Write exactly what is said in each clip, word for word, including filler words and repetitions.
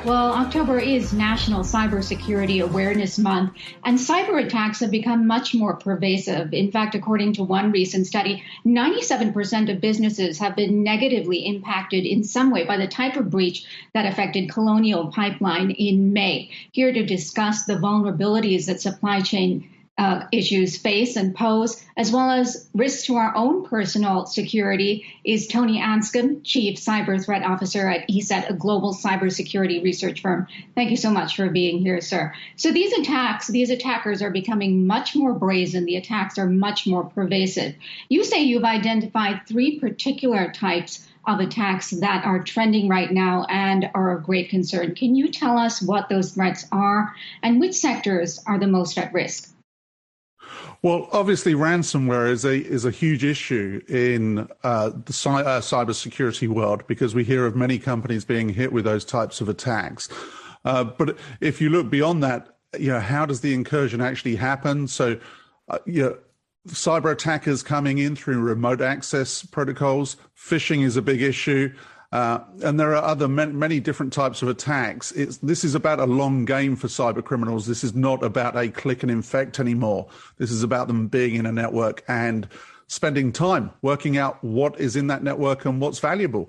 Well, October is National Cybersecurity Awareness Month, and cyber attacks have become much more pervasive. In fact, according to one recent study, ninety-seven percent of businesses have been negatively impacted in some way by the type of breach that affected Colonial Pipeline in May. Here to discuss the vulnerabilities that supply chain Uh, issues face and pose, as well as risks to our own personal security, is Tony Anscombe, Chief Cyber Threat Officer at E S E T, a global cybersecurity research firm. Thank you so much for being here, sir. So these attacks, these attackers are becoming much more brazen. The attacks are much more pervasive. You say you've identified three particular types of attacks that are trending right now and are of great concern. Can you tell us what those threats are and which sectors are the most at risk? Well, obviously, ransomware is a is a huge issue in uh, the cy- uh, cybersecurity world because we hear of many companies being hit with those types of attacks. Uh, but if you look beyond that, you know, how does the incursion actually happen? So, uh, you know, cyber attackers coming in through remote access protocols, phishing is a big issue. Uh, and there are other many, many different types of attacks. It's, this is about a long game for cyber criminals. This is not about a click and infect anymore. This is about them being in a network and spending time working out what is in that network and what's valuable.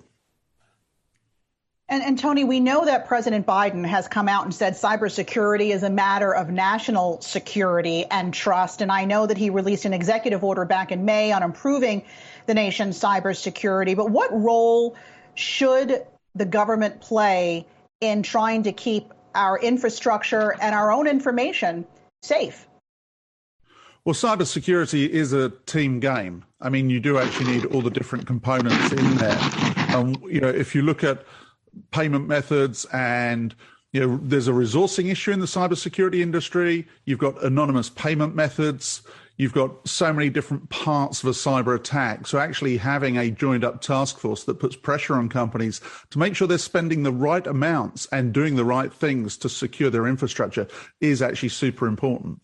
And, and Tony, we know that President Biden has come out and said cybersecurity is a matter of national security and trust. And I know that he released an executive order back in May on improving the nation's cybersecurity. But what role should the government play in trying to keep our infrastructure and our own information safe? Well, cybersecurity is a team game. I mean, you do actually need all the different components in there. Um, you know, if you look at payment methods and, you know, there's a resourcing issue in the cybersecurity industry. You've got anonymous payment methods. You've got so many different parts of a cyber attack. So actually having a joined up task force that puts pressure on companies to make sure they're spending the right amounts and doing the right things to secure their infrastructure is actually super important.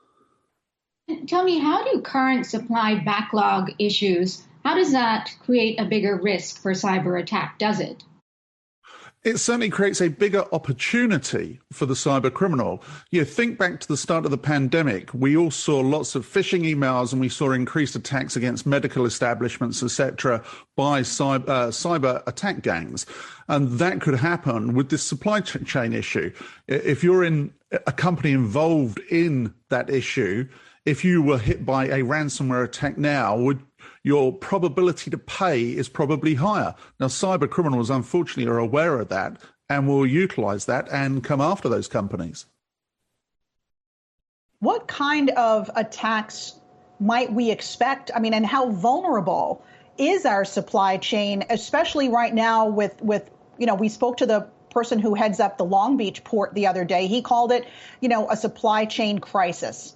Tell me, how do current supply backlog issues, how does that create a bigger risk for cyber attack? Does it? It certainly creates a bigger opportunity for the cyber criminal. You know, think back to the start of the pandemic. We all saw lots of phishing emails and we saw increased attacks against medical establishments, et cetera, by cyber, uh, cyber attack gangs. And that could happen with this supply chain issue. If you're in a company involved in that issue, if you were hit by a ransomware attack now, would your probability to pay is probably higher. Now, cyber criminals, unfortunately, are aware of that and will utilize that and come after those companies. What kind of attacks might we expect? I mean, and how vulnerable is our supply chain, especially right now with, with you know, we spoke to the person who heads up the Long Beach port the other day. He called it, you know, a supply chain crisis.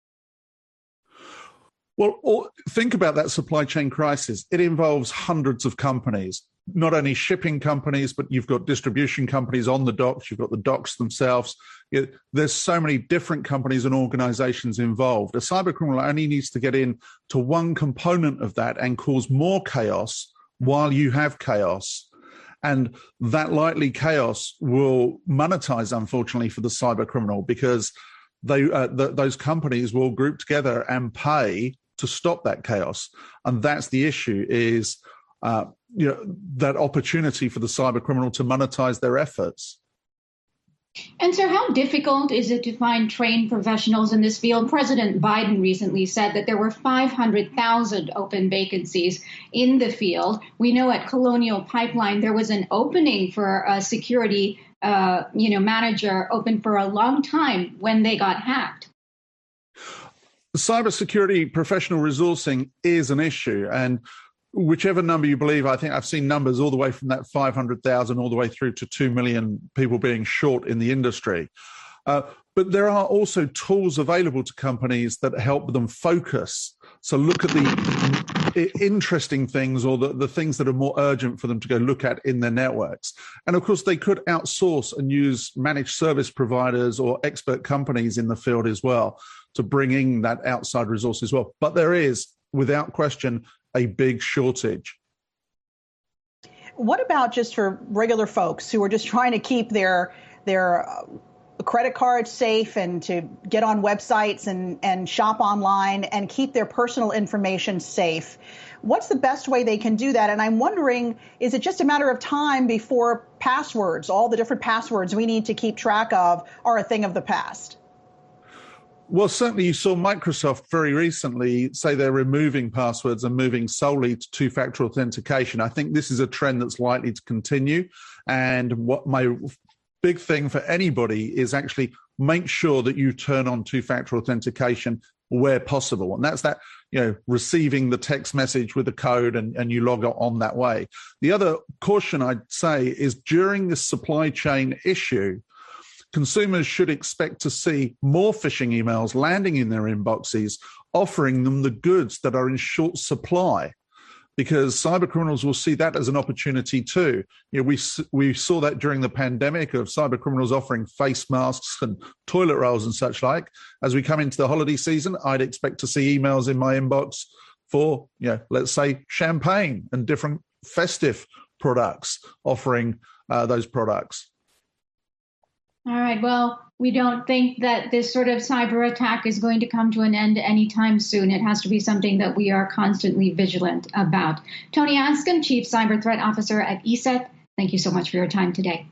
Well, think about that supply chain crisis. It involves hundreds of companies, not only shipping companies, but you've got distribution companies on the docks. You've got the docks themselves. There's so many different companies and organizations involved. A cyber criminal only needs to get in to one component of that and cause more chaos while you have chaos. And that likely chaos will monetize, unfortunately, for the cyber criminal because they, uh, th- those companies will group together and pay to stop that chaos. And that's the issue is, uh, you know, that opportunity for the cyber criminal to monetize their efforts. And so how difficult is it to find trained professionals in this field? President Biden recently said that there were five hundred thousand open vacancies in the field. We know at Colonial Pipeline, there was an opening for a security, uh, you know, manager open for a long time when they got hacked. Cybersecurity professional resourcing is an issue, and whichever number you believe, I think I've seen numbers all the way from that five hundred thousand all the way through to two million people being short in the industry. Uh, but there are also tools available to companies that help them focus. So look at the interesting things or the, the things that are more urgent for them to go look at in their networks. And of course, they could outsource and use managed service providers or expert companies in the field as well to bring in that outside resource as well. But there is, without question, a big shortage. what about just for regular folks who are just trying to keep their their uh, credit cards safe and to get on websites and, and shop online and keep their personal information safe? What's the best way they can do that? And I'm wondering, is it just a matter of time before passwords, all the different passwords we need to keep track of, are a thing of the past? Well, certainly you saw Microsoft very recently say they're removing passwords and moving solely to two-factor authentication. I think this is a trend that's likely to continue. And what my big thing for anybody is actually make sure that you turn on two-factor authentication where possible. And that's that, you know, receiving the text message with the code and, and you log on that way. The other caution I'd say is during this supply chain issue, consumers should expect to see more phishing emails landing in their inboxes, offering them the goods that are in short supply, because cyber criminals will see that as an opportunity too. You know, we we saw that during the pandemic of cyber criminals offering face masks and toilet rolls and such like. As we come into the holiday season, I'd expect to see emails in my inbox for, you know, let's say champagne and different festive products offering uh, those products. All right. Well, we don't think that this sort of cyber attack is going to come to an end anytime soon. It has to be something that we are constantly vigilant about. Tony Anscombe, Chief Cyber Threat Officer at E S E T, thank you so much for your time today.